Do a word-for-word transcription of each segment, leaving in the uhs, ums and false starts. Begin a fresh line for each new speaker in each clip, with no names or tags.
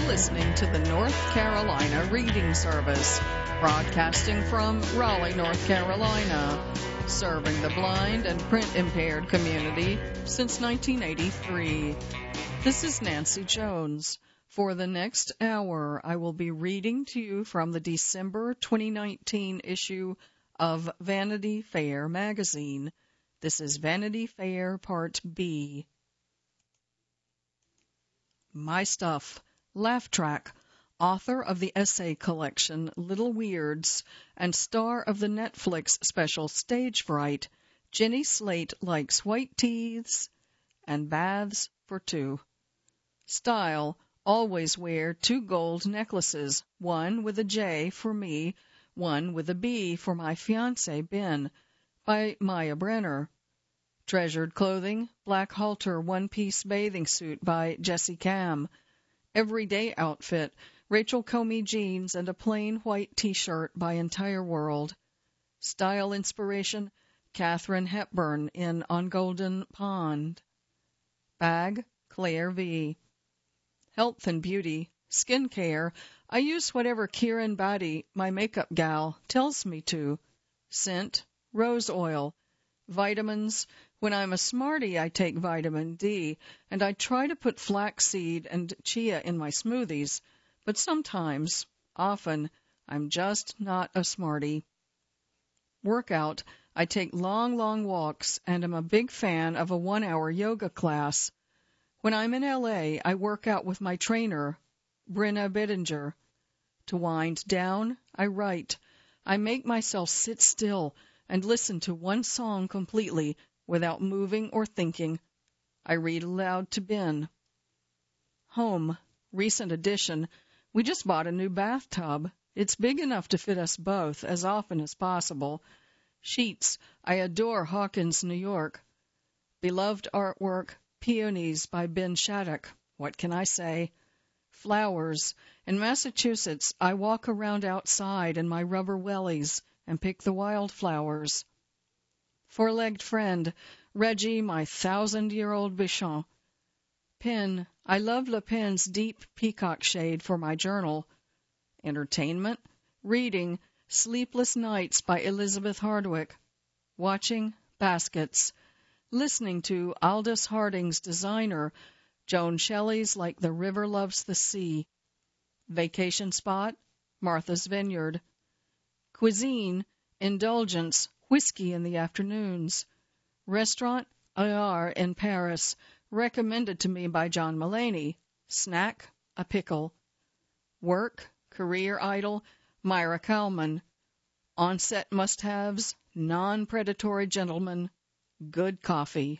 listening to the North Carolina Reading Service, broadcasting from Raleigh, North Carolina, serving the blind and print-impaired community since nineteen eighty-three. This is Nancy Jones. For the next hour, I will be reading to you from the December twenty nineteen issue of Vanity Fair magazine. This is Vanity Fair Part B. My Stuff. Laugh Track, author of the essay collection Little Weirds and star of the Netflix special Stage Fright, Jenny Slate likes white teeths and baths for two. Style, always wear two gold necklaces, one with a J for me, one with a B for my fiancé Ben, by Maya Brenner. Treasured clothing, black halter one-piece bathing suit by Jessie Cam. Everyday outfit, Rachel Comey jeans and a plain white T-shirt by Entire World. Style inspiration, Katharine Hepburn in On Golden Pond. Bag, Claire V. Health and beauty, skin care, I use whatever Kieran Badi, my makeup gal, tells me to. Scent, rose oil. Vitamins, when I'm a smarty, I take vitamin D, and I try to put flaxseed and chia in my smoothies, but sometimes, often, I'm just not a smarty. Workout, I take long, long walks, and am a big fan of a one-hour yoga class. When I'm in L A, I work out with my trainer, Brenna Bittinger. To wind down, I write. I make myself sit still and listen to one song completely without moving or thinking. I read aloud to Ben. Home, recent addition. We just bought a new bathtub. It's big enough to fit us both as often as possible. Sheets, I adore Hawkins, New York. Beloved artwork, Peonies by Ben Shattuck. What can I say? Flowers. In Massachusetts, I walk around outside in my rubber wellies and pick the wildflowers. Four-legged friend, Reggie, my thousand-year-old Bichon. Pen, I love Le Pen's deep peacock shade for my journal. Entertainment, reading Sleepless Nights by Elizabeth Hardwick. Watching Baskets. Listening to Aldous Harding's Designer, Joan Shelley's Like the River Loves the Sea. Vacation spot, Martha's Vineyard. Cuisine, indulgence, whiskey in the afternoons. Restaurant, Ayar in Paris, recommended to me by John Mulaney. Snack, a pickle. Work, career idol, Myra Kalman. On-set must-haves, non-predatory gentleman, good coffee.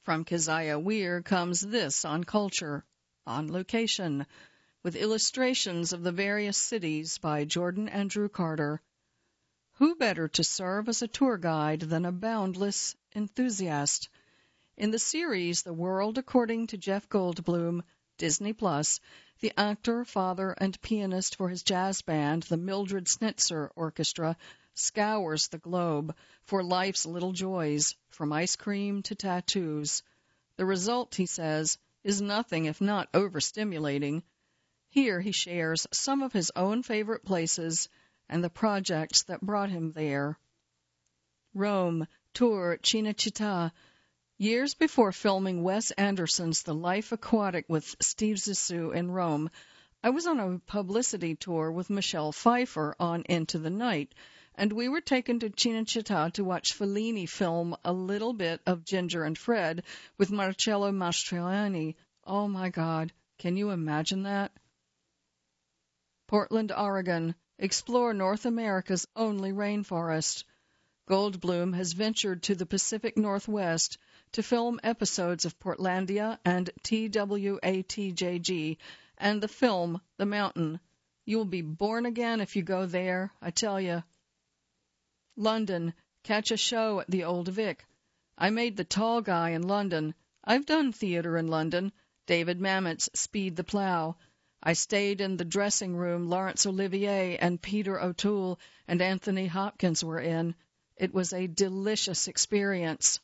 From Keziah Weir comes this on Culture, on Location, with illustrations of the various cities by Jordan Andrew Carter. Who better to serve as a tour guide than a boundless enthusiast? In the series The World According to Jeff Goldblum, Disney Plus, the actor, father, and pianist for his jazz band, the Mildred Snitzer Orchestra, scours the globe for life's little joys, from ice cream to tattoos. The result, he says, is nothing if not overstimulating. Here he shares some of his own favorite places and the projects that brought him there. Rome, Tour Cinecittà. Years before filming Wes Anderson's The Life Aquatic with Steve Zissou in Rome, I was on a publicity tour with Michelle Pfeiffer on Into the Night, and we were taken to Cinecittà to watch Fellini film a little bit of Ginger and Fred with Marcello Mastroianni. Oh, my God, can you imagine that? Portland, Oregon. Explore North America's only rainforest. Goldblum has ventured to the Pacific Northwest to film episodes of Portlandia and T W A T J G and the film The Mountain. You'll be born again if you go there, I tell you. London. Catch a show at the Old Vic. I made the tall guy in London. I've done theater in London. David Mamet's Speed the Plough. I stayed in the dressing room Laurence Olivier and Peter O'Toole and Anthony Hopkins were in. It was a delicious experience.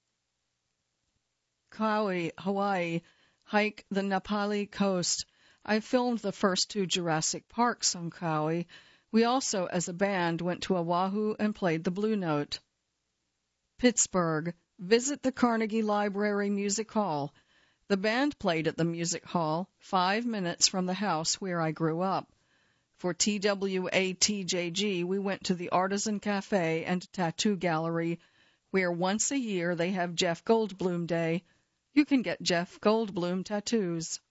Kauai, Hawaii. Hike the Napali coast. I filmed the first two Jurassic Parks on Kauai. We also, as a band, went to Oahu and played the Blue Note. Pittsburgh. Visit the Carnegie Library Music Hall. The band played at the music hall, five minutes from the house where I grew up. For T W A T J G, we went to the Artisan Cafe and Tattoo Gallery, where once a year they have Jeff Goldblum Day. You can get Jeff Goldblum tattoos.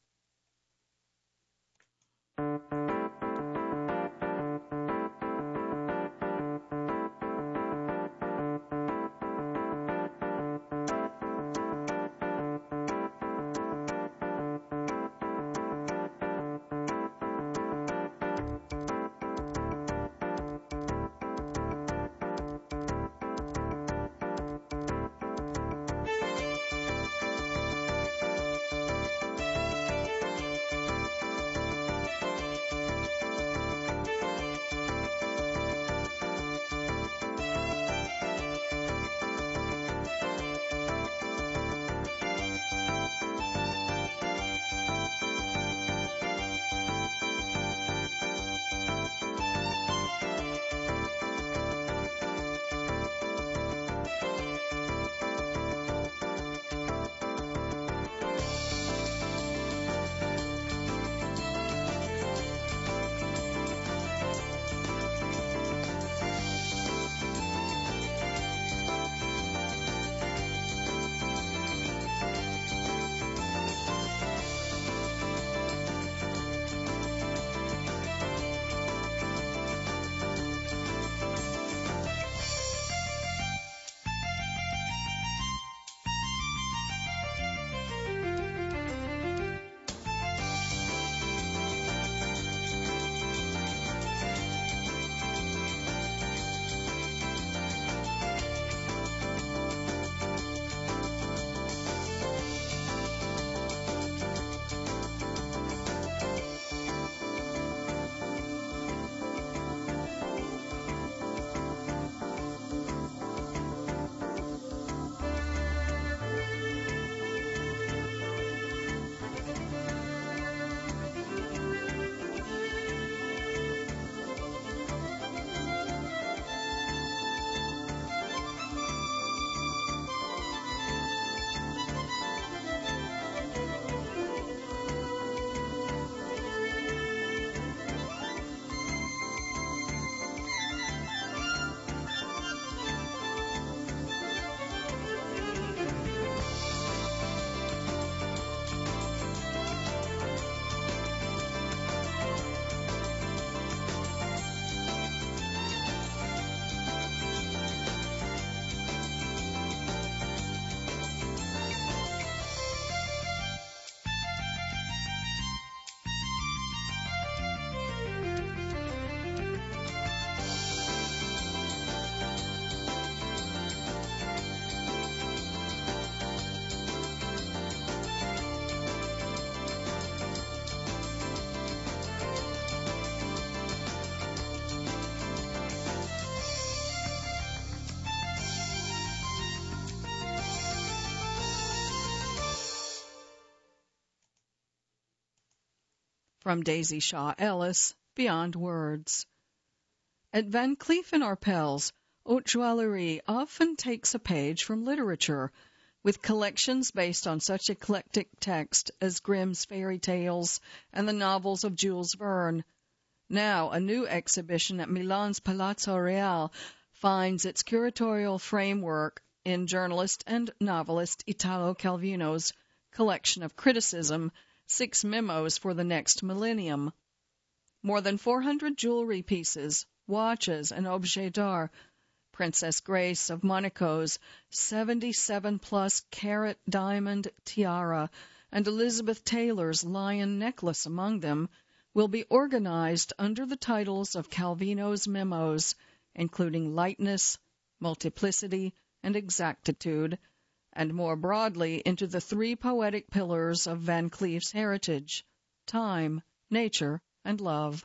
From Daisy Shaw Ellis, Beyond Words. At Van Cleef and Arpels, Haute Joaillerie often takes a page from literature, with collections based on such eclectic text as Grimm's fairy tales and the novels of Jules Verne. Now, a new exhibition at Milan's Palazzo Reale finds its curatorial framework in journalist and novelist Italo Calvino's collection of criticism, Six Memos for the Next Millennium. More than four hundred jewelry pieces, watches, and objets d'art, Princess Grace of Monaco's seventy-seven plus carat diamond tiara and Elizabeth Taylor's lion necklace among them, will be organized under the titles of Calvino's memos, including lightness, multiplicity, and exactitude, and more broadly into the three poetic pillars of Van Cleef's heritage: time, nature, and love.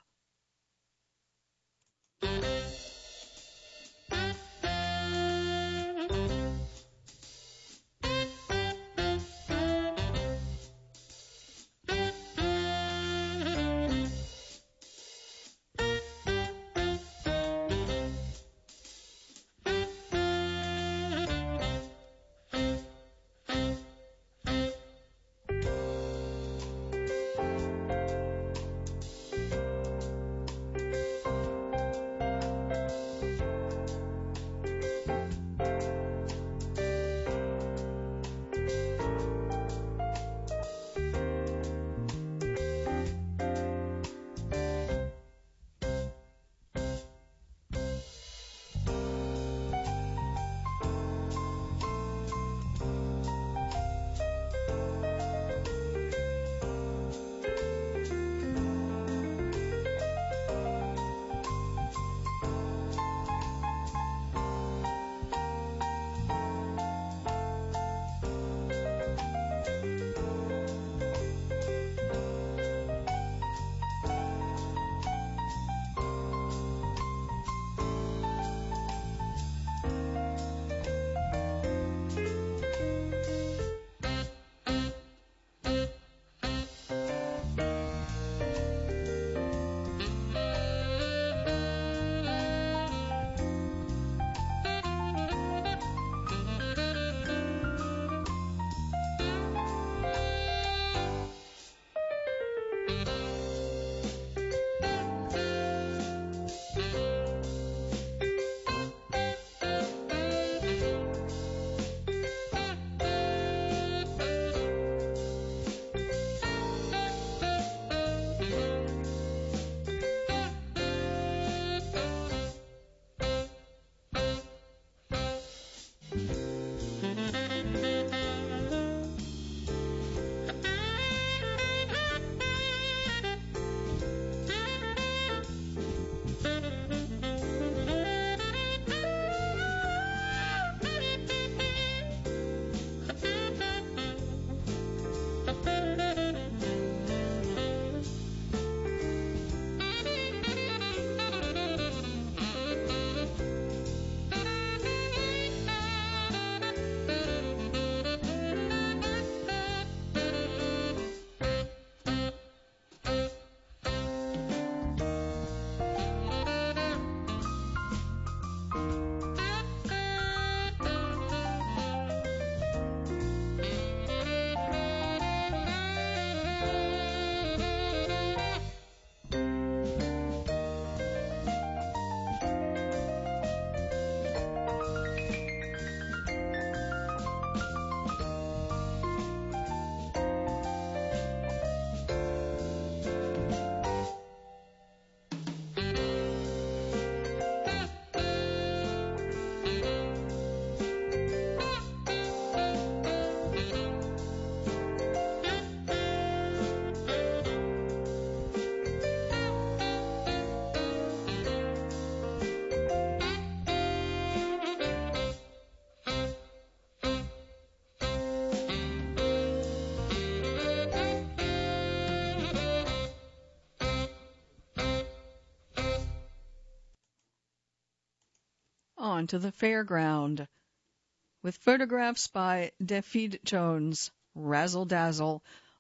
On to the fairground, with photographs by Defeed Jones, Razzle Dazzle,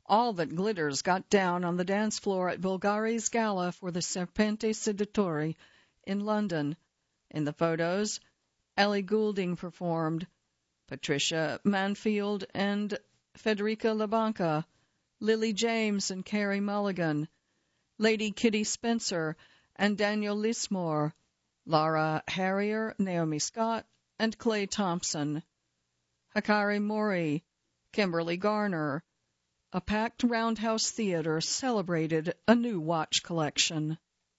All that glitters got down on the dance floor at Bulgari's gala for the Serpenti Seduttori in London. In the photos, Ellie Goulding performed, Patricia Manfield and Federica LaBanca, Lily James and Carey Mulligan, Lady Kitty Spencer and Daniel Lismore, Laura Harrier, Naomi Scott, and Clay Thompson, Hikari Mori, Kimberly Garner. A packed Roundhouse Theater celebrated a new watch collection.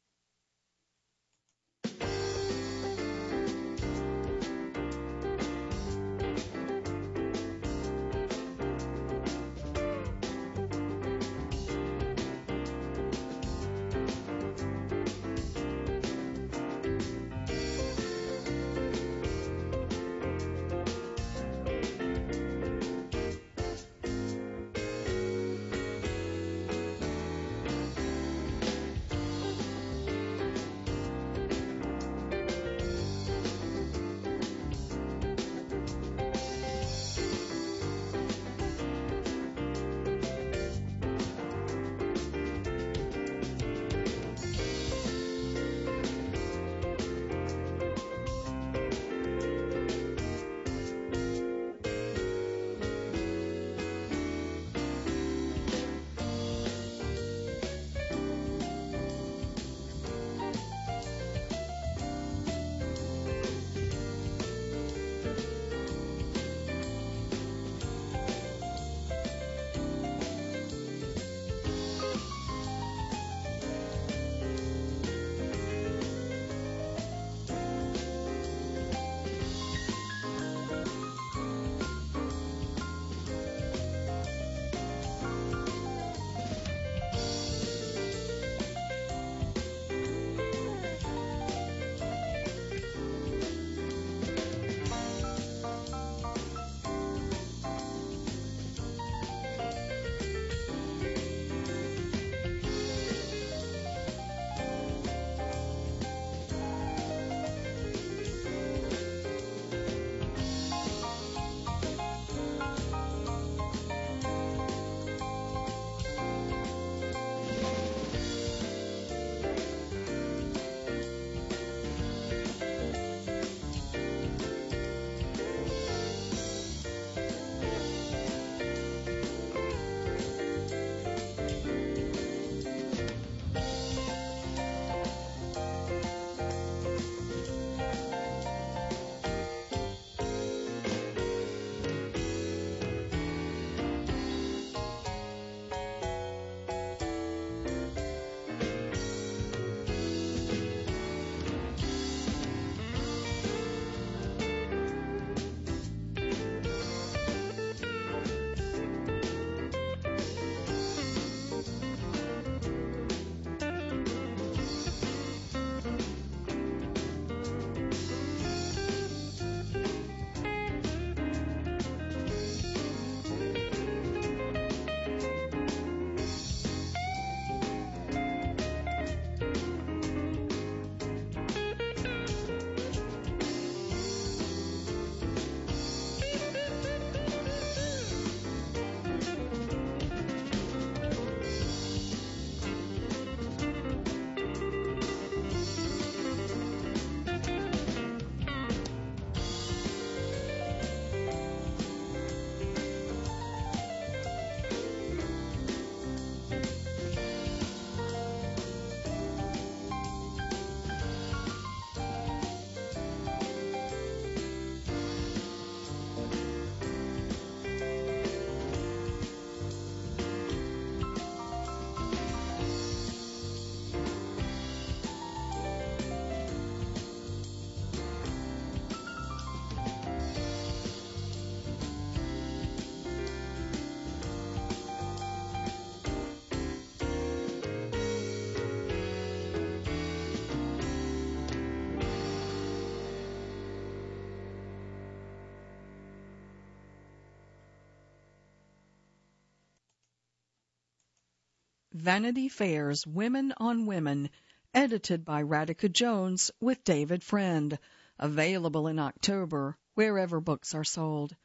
Vanity Fair's Women on Women, edited by Radhika Jones with David Friend, available in October wherever books are sold.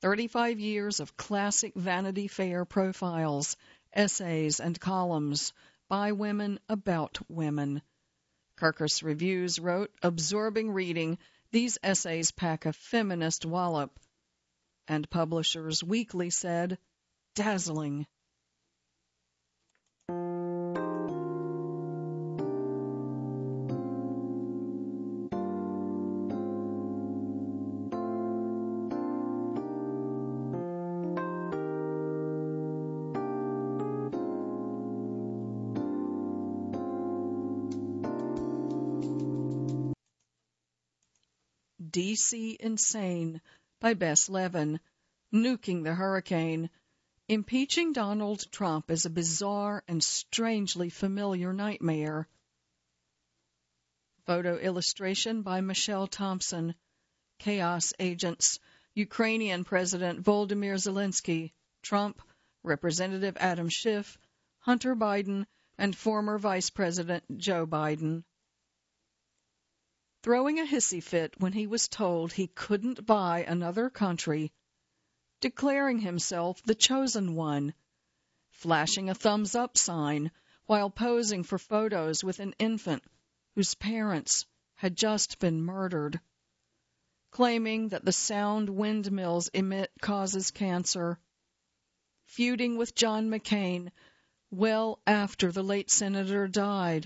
thirty-five years of classic Vanity Fair profiles, essays, and columns by women about women. Kirkus Reviews wrote, absorbing reading, these essays pack a feminist wallop. And Publishers Weekly said, dazzling. D C Insane by Bess Levin, Nuking the Hurricane. Impeaching Donald Trump is a bizarre and strangely familiar nightmare. Photo illustration by Michelle Thompson. Chaos Agents. Ukrainian President Volodymyr Zelensky, Trump, Representative Adam Schiff, Hunter Biden, and former Vice President Joe Biden. Throwing a hissy fit when he was told he couldn't buy another country, declaring himself the chosen one, flashing a thumbs-up sign while posing for photos with an infant whose parents had just been murdered, claiming that the sound windmills emit causes cancer, feuding with John McCain well after the late senator died,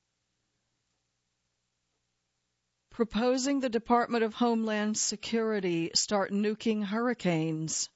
proposing the Department of Homeland Security start nuking hurricanes.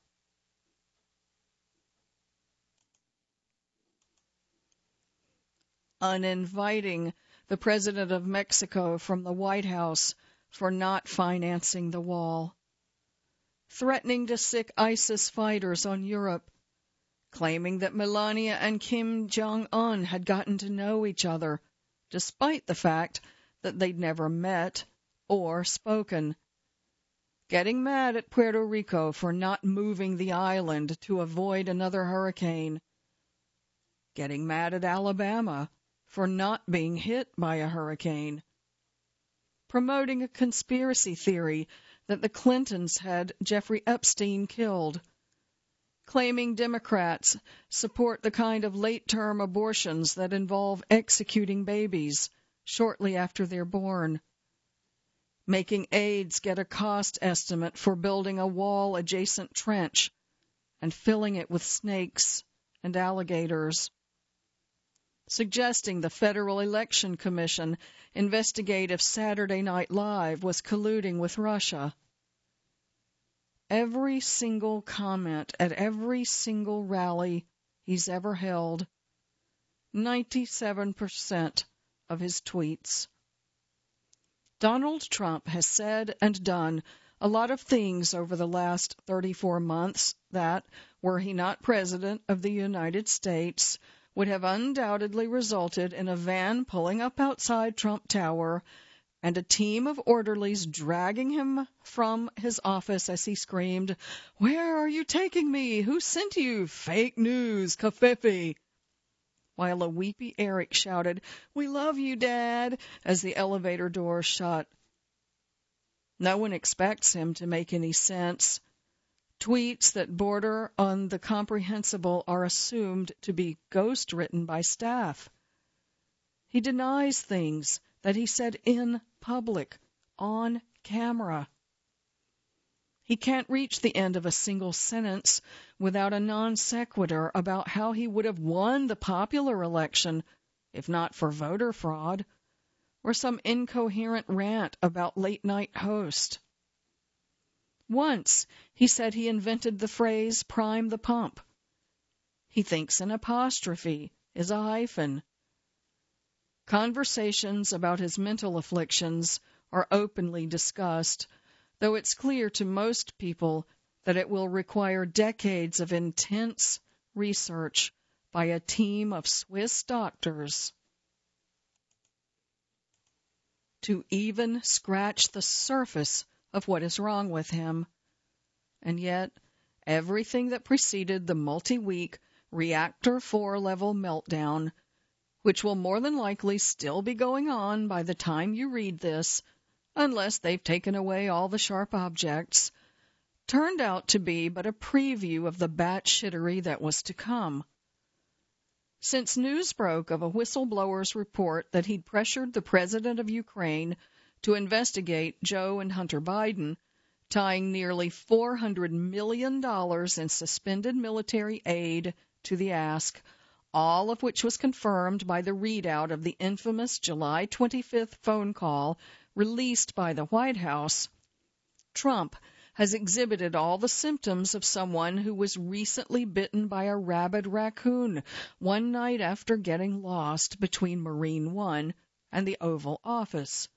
Uninviting the President of Mexico from the White House for not financing the wall. Threatening to sic ISIS fighters on Europe. Claiming that Melania and Kim Jong-un had gotten to know each other, despite the fact that they'd never met or spoken. Getting mad at Puerto Rico for not moving the island to avoid another hurricane. Getting mad at Alabama for not being hit by a hurricane. Promoting a conspiracy theory that the Clintons had Jeffrey Epstein killed. Claiming Democrats support the kind of late-term abortions that involve executing babies shortly after they're born, making aides get a cost estimate for building a wall-adjacent trench and filling it with snakes and alligators, suggesting the Federal Election Commission investigate if Saturday Night Live was colluding with Russia. Every single comment at every single rally he's ever held, ninety-seven percent of his tweets. Donald Trump has said and done a lot of things over the last thirty-four months that, were he not President of the United States, would have undoubtedly resulted in a van pulling up outside Trump Tower and a team of orderlies dragging him from his office as he screamed, "Where are you taking me? Who sent you? Fake news, covfefe." While a weepy Eric shouted, "We love you, Dad," as the elevator door shut. No one expects him to make any sense. Tweets that border on the comprehensible are assumed to be ghost-written by staff. He denies things that he said in public, on camera. He can't reach the end of a single sentence without a non sequitur about how he would have won the popular election if not for voter fraud, or some incoherent rant about late-night host. Once he said he invented the phrase prime the pump. He thinks an apostrophe is a hyphen. Conversations about his mental afflictions are openly discussed, though it's clear to most people that it will require decades of intense research by a team of Swiss doctors to even scratch the surface of what is wrong with him. And yet, everything that preceded the multi-week Reactor four level meltdown, which will more than likely still be going on by the time you read this, unless they've taken away all the sharp objects, turned out to be but a preview of the batshittery that was to come. Since news broke of a whistleblower's report that he'd pressured the president of Ukraine to investigate Joe and Hunter Biden, tying nearly four hundred million dollars in suspended military aid to the ask, all of which was confirmed by the readout of the infamous July twenty-fifth phone call released by the White House, Trump has exhibited all the symptoms of someone who was recently bitten by a rabid raccoon one night after getting lost between Marine One and the Oval Office.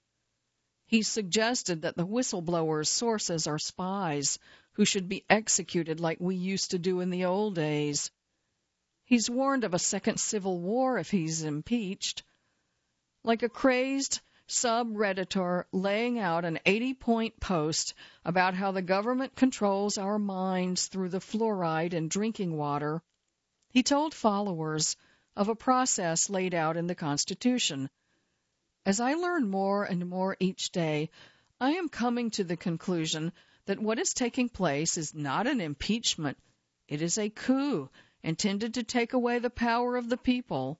He suggested that the whistleblower's sources are spies who should be executed like we used to do in the old days. He's warned of a second civil war if he's impeached. Like a crazed sub-redditor laying out an eighty-point post about how the government controls our minds through the fluoride in drinking water, he told followers of a process laid out in the Constitution. As I learn more and more each day, I am coming to the conclusion that what is taking place is not an impeachment. It is a coup intended to take away the power of the people.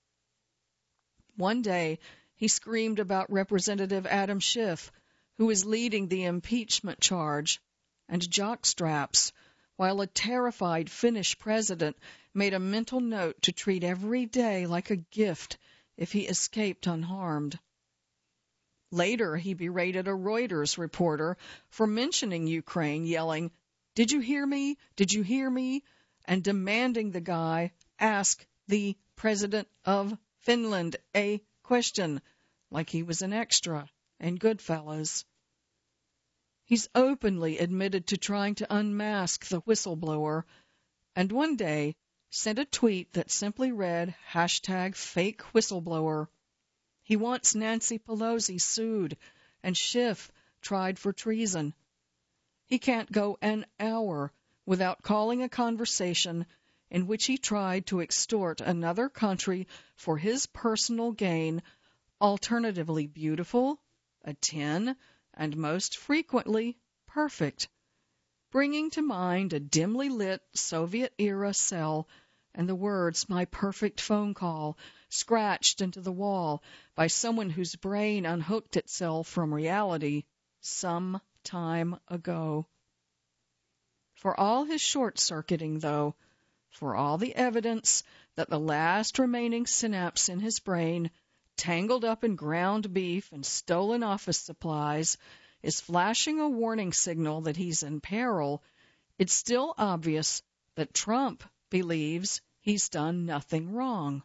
One day, he screamed about Representative Adam Schiff, who is leading the impeachment charge, and jockstraps, while a terrified Finnish president made a mental note to treat every day like a gift if he escaped unharmed. Later, he berated a Reuters reporter for mentioning Ukraine, yelling, "Did you hear me? Did you hear me?" and demanding the guy ask the president of Finland a question, like he was an extra in Goodfellas. He's openly admitted to trying to unmask the whistleblower, and one day sent a tweet that simply read hashtag fake whistleblower. He wants Nancy Pelosi sued and Schiff tried for treason. He can't go an hour without calling a conversation in which he tried to extort another country for his personal gain, alternatively beautiful, a ten, and most frequently perfect, bringing to mind a dimly lit Soviet-era cell and the words, "My perfect phone call," scratched into the wall by someone whose brain unhooked itself from reality some time ago. For all his short-circuiting, though, for all the evidence that the last remaining synapse in his brain, tangled up in ground beef and stolen office supplies, is flashing a warning signal that he's in peril, it's still obvious that Trump believes he's done nothing wrong.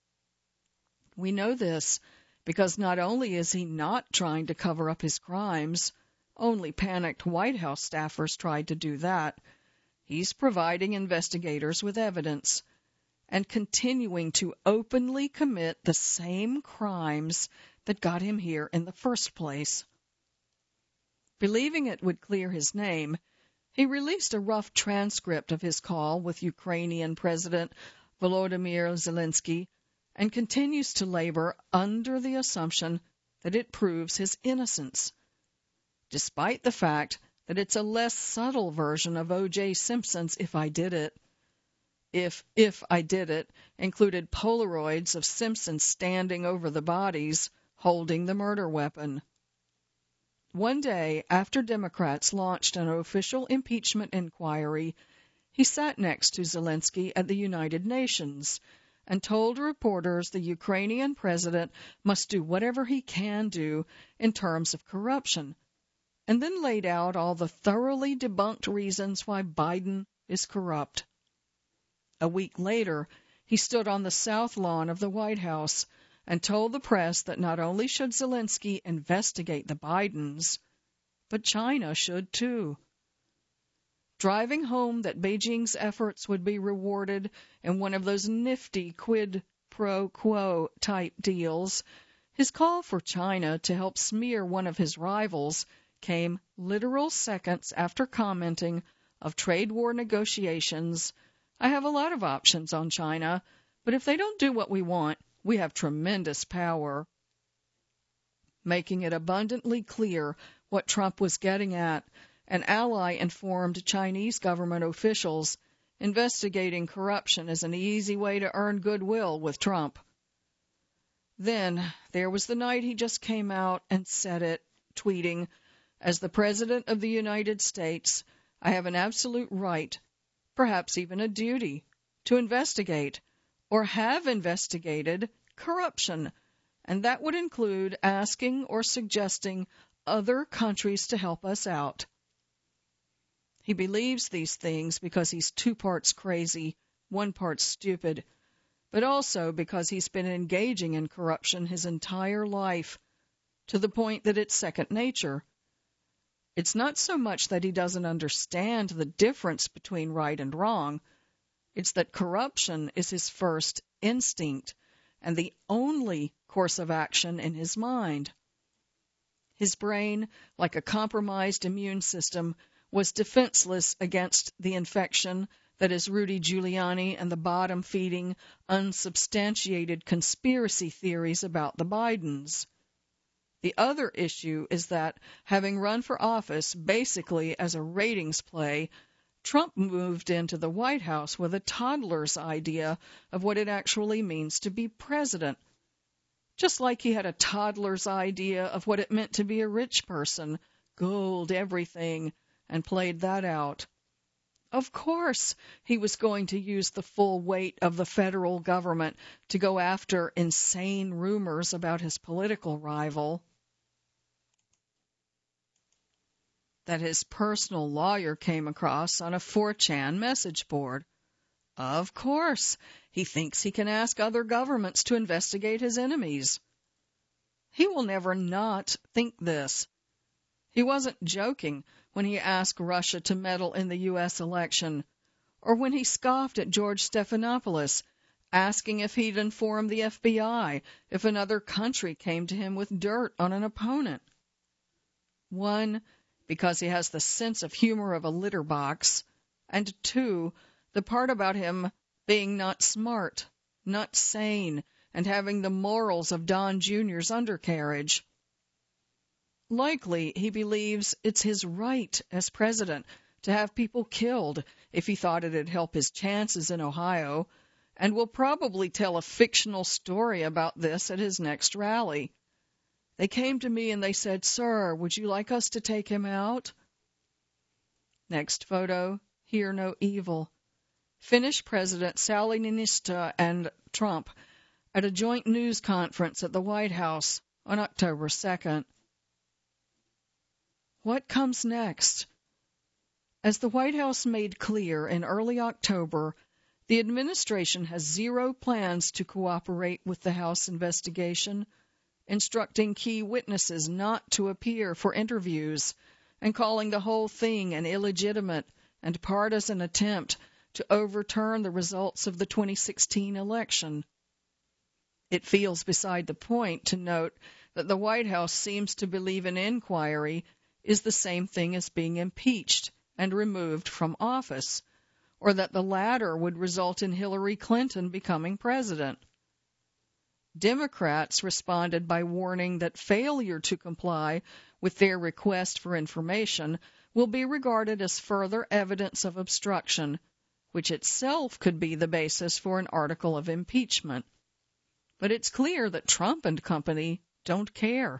We know this because not only is he not trying to cover up his crimes, only panicked White House staffers tried to do that, he's providing investigators with evidence and continuing to openly commit the same crimes that got him here in the first place. Believing it would clear his name, he released a rough transcript of his call with Ukrainian President Volodymyr Zelensky and continues to labor under the assumption that it proves his innocence, despite the fact that it's a less subtle version of O J Simpson's If I Did It. If If I Did It included Polaroids of Simpson standing over the bodies, holding the murder weapon. One day, after Democrats launched an official impeachment inquiry, he sat next to Zelensky at the United Nations and told reporters the Ukrainian president must do whatever he can do in terms of corruption, and then laid out all the thoroughly debunked reasons why Biden is corrupt. A week later, he stood on the south lawn of the White House and told the press that not only should Zelensky investigate the Bidens, but China should too. Driving home that Beijing's efforts would be rewarded in one of those nifty quid pro quo type deals, his call for China to help smear one of his rivals came literal seconds after commenting of trade war negotiations. I have a lot of options on China, but if they don't do what we want, we have tremendous power. Making it abundantly clear what Trump was getting at An ally informed Chinese government officials investigating corruption is an easy way to earn goodwill with Trump. Then there was the night he just came out and said it, tweeting, "As the President of the United States, I have an absolute right, perhaps even a duty, to investigate, or have investigated, corruption, and that would include asking or suggesting other countries to help us out." He believes these things because he's two parts crazy, one part stupid, but also because he's been engaging in corruption his entire life, to the point that it's second nature. It's not so much that he doesn't understand the difference between right and wrong. It's that corruption is his first instinct and the only course of action in his mind. His brain, like a compromised immune system, was defenseless against the infection that is Rudy Giuliani and the bottom-feeding, unsubstantiated conspiracy theories about the Bidens. The other issue is that, having run for office basically as a ratings play, Trump moved into the White House with a toddler's idea of what it actually means to be president, just like he had a toddler's idea of what it meant to be a rich person, gold, everything, and played that out. Of course, he was going to use the full weight of the federal government to go after insane rumors about his political rival that his personal lawyer came across on a four chan message board. Of course, he thinks he can ask other governments to investigate his enemies. He will never not think this. He wasn't joking when he asked Russia to meddle in the U S election, or when he scoffed at George Stephanopoulos, asking if he'd inform the F B I if another country came to him with dirt on an opponent. One, because he has the sense of humor of a litter box, and two, the part about him being not smart, not sane, and having the morals of Don Junior's undercarriage. Likely, he believes it's his right as president to have people killed if he thought it'd help his chances in Ohio, and will probably tell a fictional story about this at his next rally. They came to me and they said, "Sir, would you like us to take him out?" Next photo, hear no evil. Finnish President Sauli Niinistö and Trump at a joint news conference at the White House on October second. What comes next? As the White House made clear in early October, the administration has zero plans to cooperate with the House investigation, instructing key witnesses not to appear for interviews, and calling the whole thing an illegitimate and partisan attempt to overturn the results of the twenty sixteen election. It feels beside the point to note that the White House seems to believe an inquiry is the same thing as being impeached and removed from office, or that the latter would result in Hillary Clinton becoming president. Democrats responded by warning that failure to comply with their request for information will be regarded as further evidence of obstruction, which itself could be the basis for an article of impeachment. But it's clear that Trump and company don't care.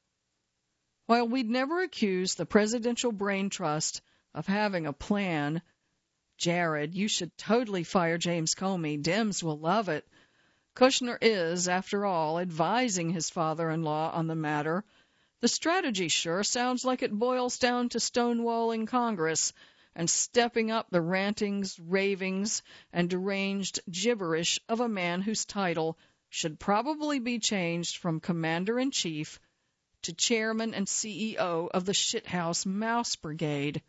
While we'd never accuse the Presidential Brain Trust of having a plan, "Jared, you should totally fire James Comey. Dems will love it." Kushner is, after all, advising his father-in-law on the matter. The strategy sure sounds like it boils down to stonewalling Congress and stepping up the rantings, ravings, and deranged gibberish of a man whose title should probably be changed from Commander-in-Chief to Chairman and C E O of the shithouse Mouse Brigade.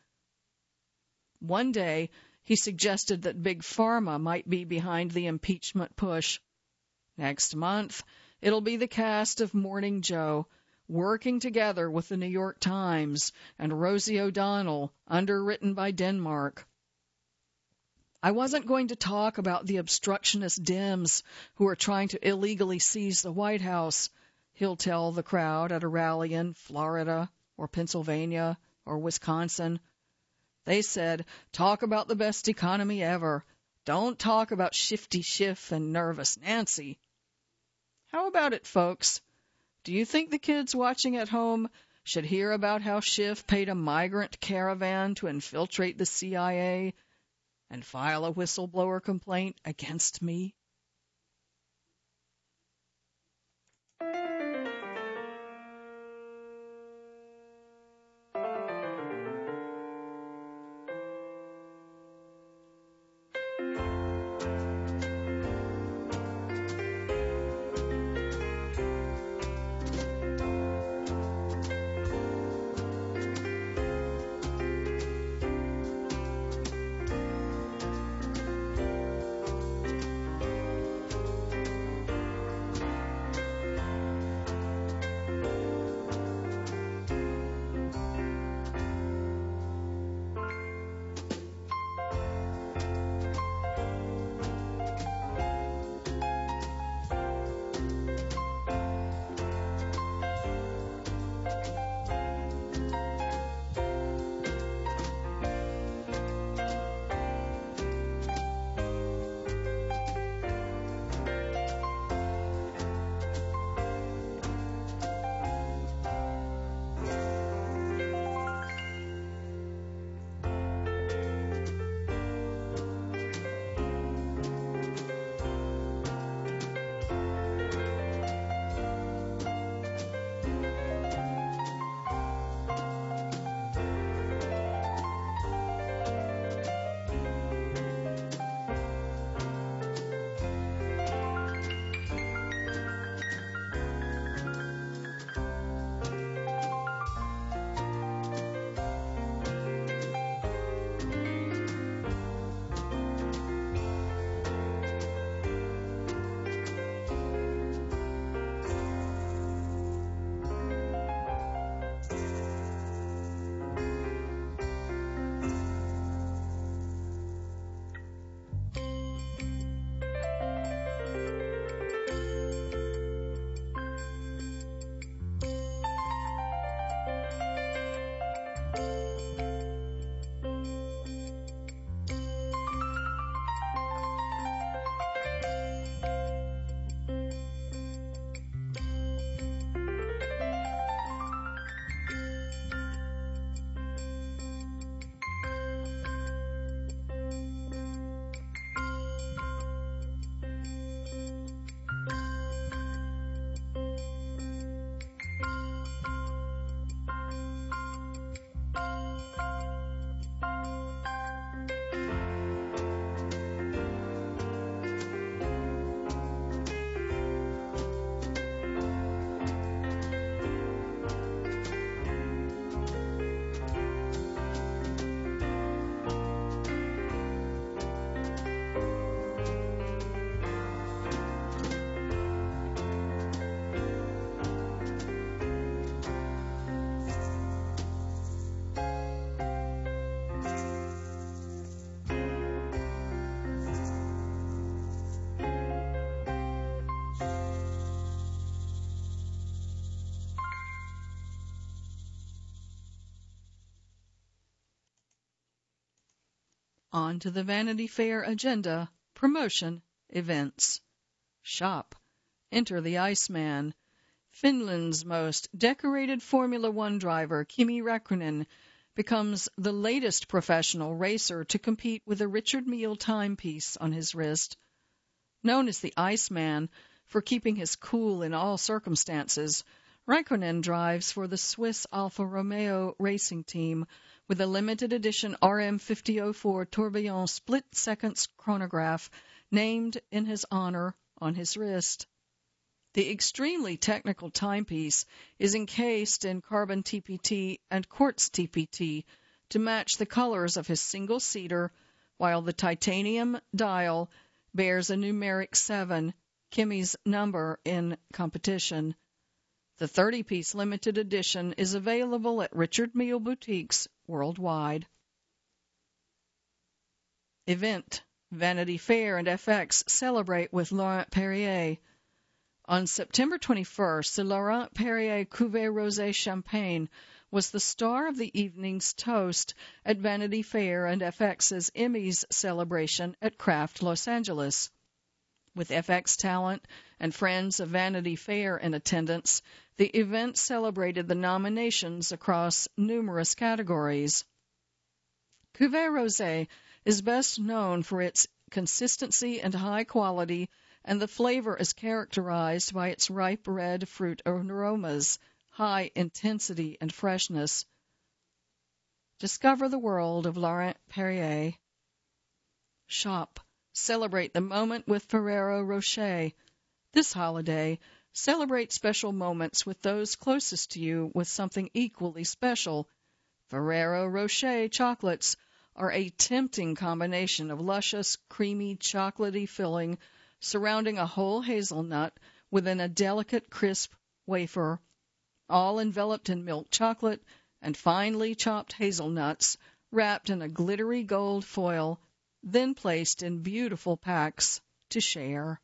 One day, he suggested that Big Pharma might be behind the impeachment push. Next month, it'll be the cast of Morning Joe, working together with the New York Times and Rosie O'Donnell, underwritten by Denmark. I wasn't going to talk about the obstructionist Dems who are trying to illegally seize the White House, he'll tell the crowd at a rally in Florida or Pennsylvania. or Wisconsin. They said, talk about the best economy ever. Don't talk about Shifty Schiff and Nervous Nancy. How about it, folks? Do you think the kids watching at home should hear about how Schiff paid a migrant caravan to infiltrate the C I A and file a whistleblower complaint against me? On to the Vanity Fair agenda, promotion, events. Shop. Enter the Iceman. Finland's most decorated Formula One driver, Kimi Räikkönen, becomes the latest professional racer to compete with a Richard Mille timepiece on his wrist. Known as the Iceman for keeping his cool in all circumstances, Räikkönen drives for the Swiss Alfa Romeo racing team with a limited edition R M fifty oh four tourbillon split-seconds chronograph named in his honor on his wrist. The extremely technical timepiece is encased in carbon T P T and quartz T P T to match the colors of his single-seater, while the titanium dial bears a numeric seven, Kimi's number in competition. The thirty-piece limited edition is available at Richard Mille boutiques worldwide. Event. Vanity Fair and F X celebrate with Laurent Perrier. On September twenty-first, the Laurent Perrier Cuvée Rosé Champagne was the star of the evening's toast at Vanity Fair and F X's Emmys celebration at Kraft Los Angeles. With F X talent and friends of Vanity Fair in attendance, the event celebrated the nominations across numerous categories. Cuvée Rosé is best known for its consistency and high quality, and the flavor is characterized by its ripe red fruit aromas, high intensity, and freshness. Discover the world of Laurent Perrier. Shop. Celebrate the moment with Ferrero Rocher. This holiday, celebrate special moments with those closest to you with something equally special. Ferrero Rocher chocolates are a tempting combination of luscious, creamy, chocolatey filling surrounding a whole hazelnut within a delicate, crisp wafer, all enveloped in milk chocolate and finely chopped hazelnuts wrapped in a glittery gold foil, then placed in beautiful packs to share.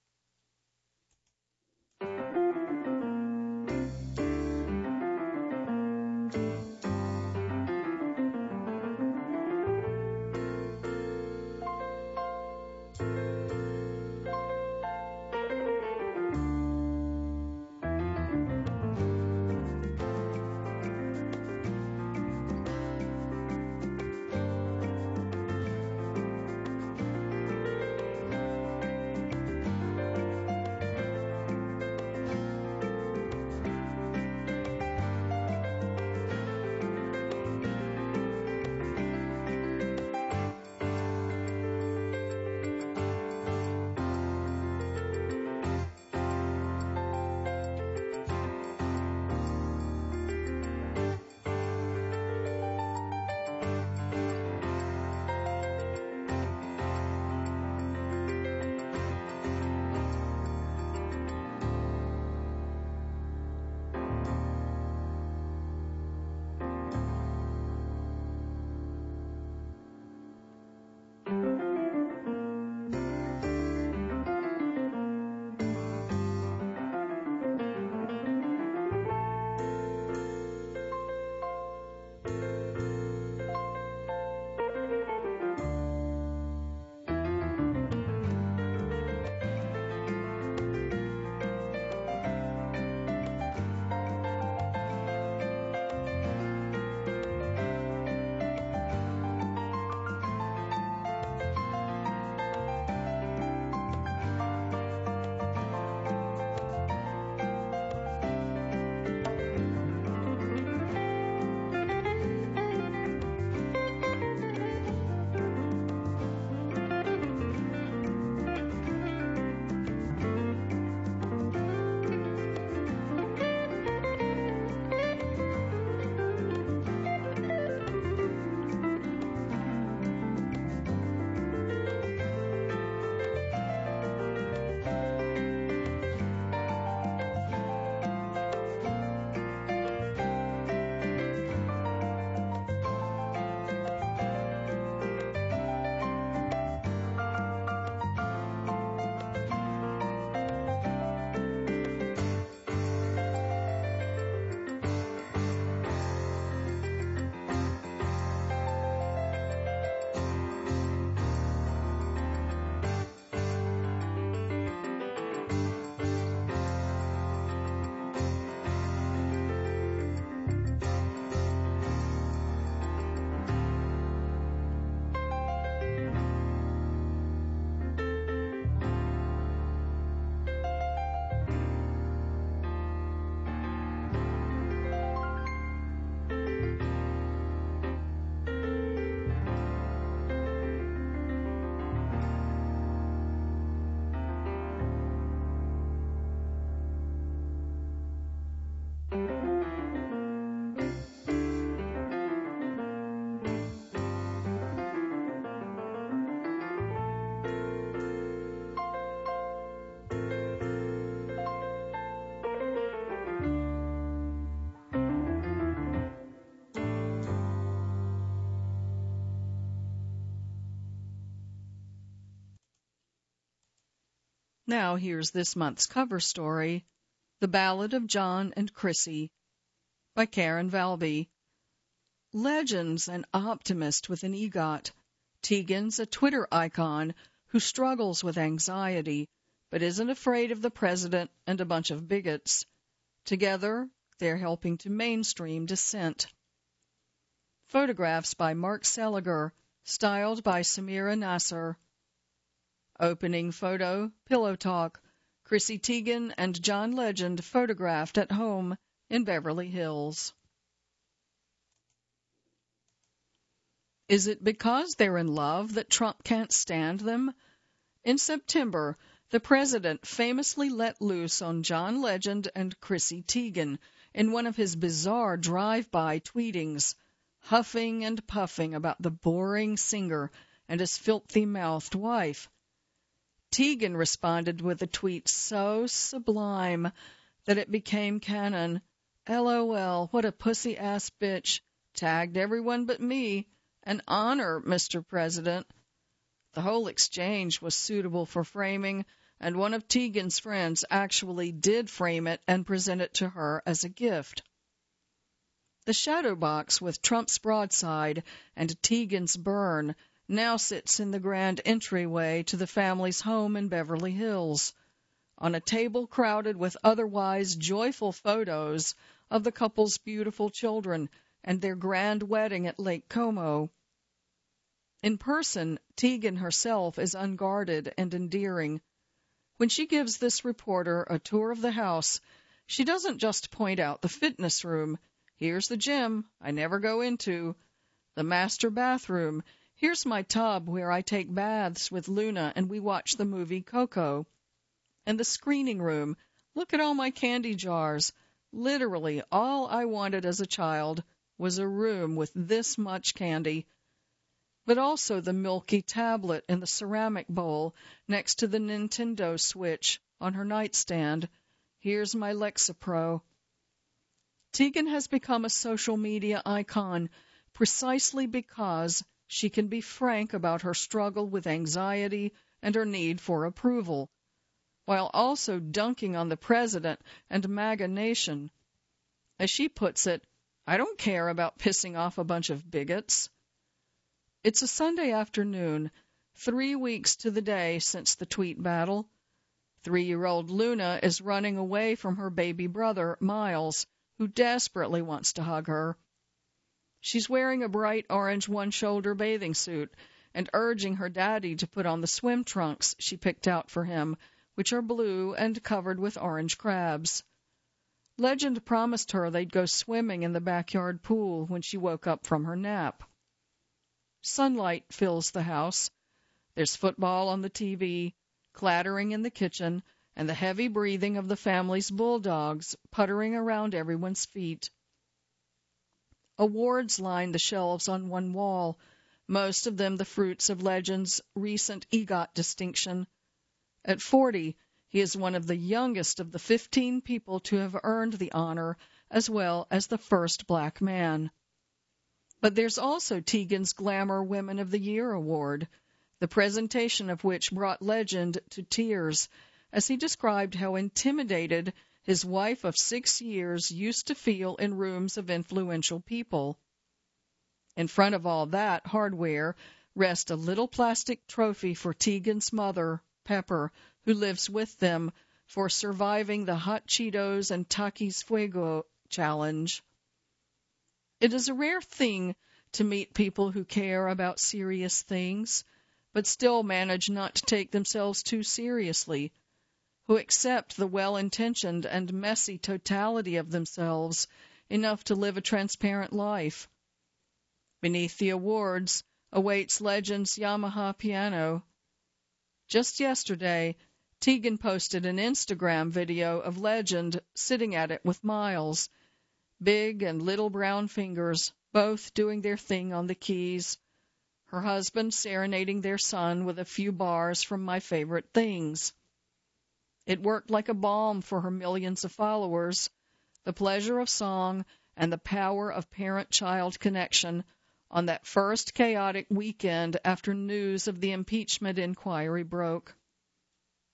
Now here's this month's cover story, The Ballad of John and Chrissy. by Karen Valby. Legend's an optimist with an EGOT. Tegan's a Twitter icon who struggles with anxiety, but isn't afraid of the president and a bunch of bigots. Together, they're helping to mainstream dissent. Photographs by Mark Seliger, styled by Samira Nasser. Opening photo, Pillow Talk, Chrissy Teigen and John Legend photographed at home in Beverly Hills. Is it because they're in love that Trump can't stand them? In September, the president famously let loose on John Legend and Chrissy Teigen in one of his bizarre drive-by tweetings, huffing and puffing about the boring singer and his filthy-mouthed wife. Teigen responded with a tweet so sublime that it became canon. LOL, what a pussy-ass bitch. Tagged everyone but me. An honor, Mister President. The whole exchange was suitable for framing, and one of Teigen's friends actually did frame it and present it to her as a gift. The shadow box with Trump's broadside and Teigen's burn now sits in the grand entryway to the family's home in Beverly Hills, on a table crowded with otherwise joyful photos of the couple's beautiful children and their grand wedding at Lake Como. In person, Teigen herself is unguarded and endearing. When she gives this reporter a tour of the house, she doesn't just point out the fitness room. Here's the gym I never go into. The master bathroom. Here's my tub where I take baths with Luna and we watch the movie Coco. And the screening room. Look at all my candy jars. Literally, all I wanted as a child was a room with this much candy. But also the milky tablet in the ceramic bowl next to the Nintendo Switch on her nightstand. Here's my Lexapro. Teigen has become a social media icon precisely because she can be frank about her struggle with anxiety and her need for approval, while also dunking on the president and MAGA nation. As she puts it, I don't care about pissing off a bunch of bigots. It's a Sunday afternoon, three weeks to the day since the tweet battle. Three-year-old Luna is running away from her baby brother, Miles, who desperately wants to hug her. She's wearing a bright orange one-shoulder bathing suit and urging her daddy to put on the swim trunks she picked out for him, which are blue and covered with orange crabs. Legend promised her they'd go swimming in the backyard pool when she woke up from her nap. Sunlight fills the house. There's football on the T V, clattering in the kitchen, and the heavy breathing of the family's bulldogs puttering around everyone's feet. Awards line the shelves on one wall, most of them the fruits of Legend's recent EGOT distinction. At forty, he is one of the youngest of the fifteen people to have earned the honor, as well as the first black man. But there's also Teigen's Glamour Women of the Year award, the presentation of which brought Legend to tears, as he described how intimidated his wife of six years used to feel in rooms of influential people. In front of all that hardware rests a little plastic trophy for Teigen's mother, Pepper, who lives with them, for surviving the Hot Cheetos and Takis Fuego challenge. It is a rare thing to meet people who care about serious things, but still manage not to take themselves too seriously, who accept the well-intentioned and messy totality of themselves enough to live a transparent life. Beneath the awards awaits Legend's Yamaha piano. Just yesterday, Teigen posted an Instagram video of Legend sitting at it with Miles, big and little brown fingers, both doing their thing on the keys, her husband serenading their son with a few bars from My Favorite Things. It worked like a balm for her millions of followers, the pleasure of song and the power of parent-child connection on that first chaotic weekend after news of the impeachment inquiry broke.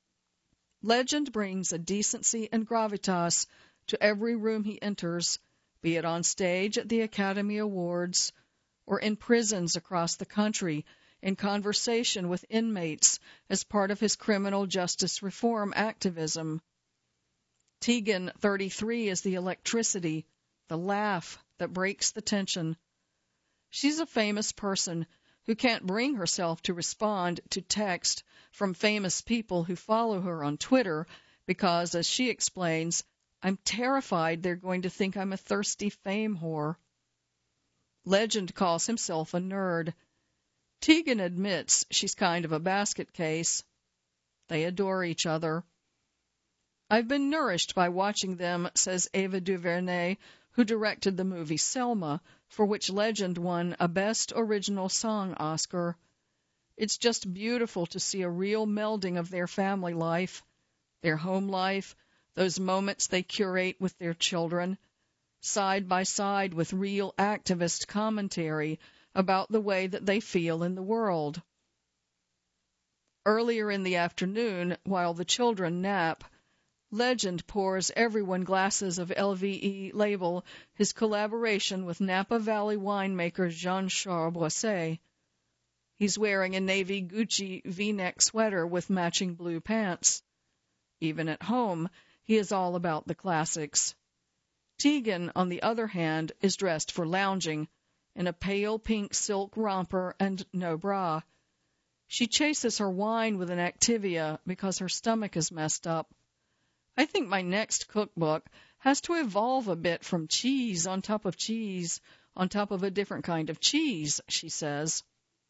Legend brings a decency and gravitas to every room he enters, be it on stage at the Academy Awards or in prisons across the country in conversation with inmates as part of his criminal justice reform activism. Tegan, thirty-three, is the electricity, the laugh that breaks the tension. She's a famous person who can't bring herself to respond to text from famous people who follow her on Twitter because, as she explains, I'm terrified they're going to think I'm a thirsty fame whore. Legend calls himself a nerd. Tegan admits she's kind of a basket case. They adore each other. I've been nourished by watching them, says Ava DuVernay, who directed the movie Selma, for which Legend won a Best Original Song Oscar. It's just beautiful to see a real melding of their family life, their home life, those moments they curate with their children, side by side with real activist commentary about the way that they feel in the world. Earlier in the afternoon, while the children nap, Legend pours everyone glasses of L V E Label, his collaboration with Napa Valley winemaker Jean-Charles Boisset. He's wearing a navy Gucci V-neck sweater with matching blue pants. Even at home, he is all about the classics. Tegan, on the other hand, is dressed for lounging, in a pale pink silk romper and no bra. She chases her wine with an Activia because her stomach is messed up. I think my next cookbook has to evolve a bit from cheese on top of cheese on top of a different kind of cheese, she says.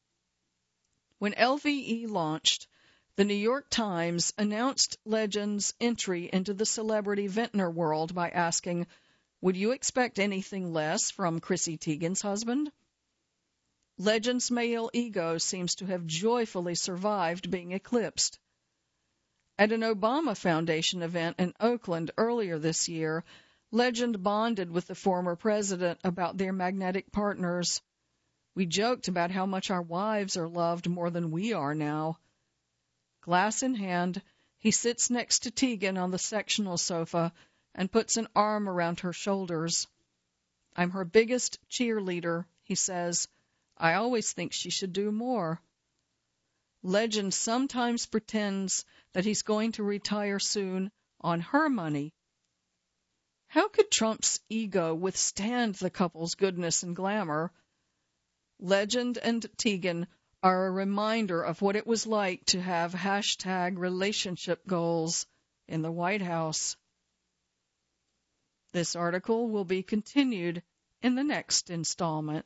When L V E launched, the New York Times announced Legend's entry into the celebrity vintner world by asking, "Would you expect anything less from Chrissy Teigen's husband?" Legend's male ego seems to have joyfully survived being eclipsed. At an Obama Foundation event in Oakland earlier this year, Legend bonded with the former president about their magnetic partners. We joked about how much our wives are loved more than we are now. Glass in hand, he sits next to Tegan on the sectional sofa and puts an arm around her shoulders. "I'm her biggest cheerleader," he says. "I always think she should do more." Legend sometimes pretends that he's going to retire soon on her money. How could Trump's ego withstand the couple's goodness and glamour? Legend and Tegan are a reminder of what it was like to have hashtag relationship goals in the White House. This article will be continued in the next installment.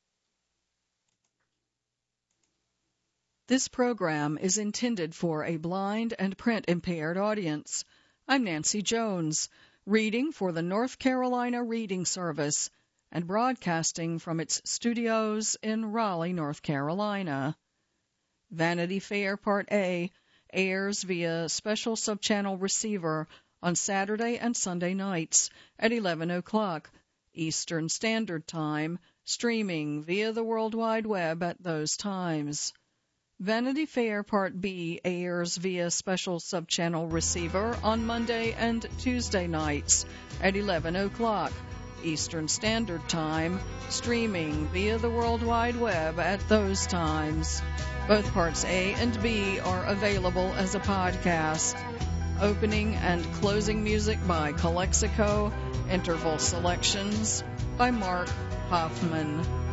This program is intended for a blind and print-impaired audience. I'm Nancy Jones, reading for the North Carolina Reading Service and broadcasting from its studios in Raleigh, North Carolina. Vanity Fair Part A airs via special subchannel receiver on Saturday and Sunday nights at eleven o'clock Eastern Standard Time, streaming via the World Wide Web at those times. Vanity Fair Part B airs via special subchannel receiver on Monday and Tuesday nights at eleven o'clock Eastern Standard Time, streaming via the World Wide Web at those times. Both Parts A and B are available as a podcast. Opening and closing music by Calexico. Interval selections by Mark Hoffman.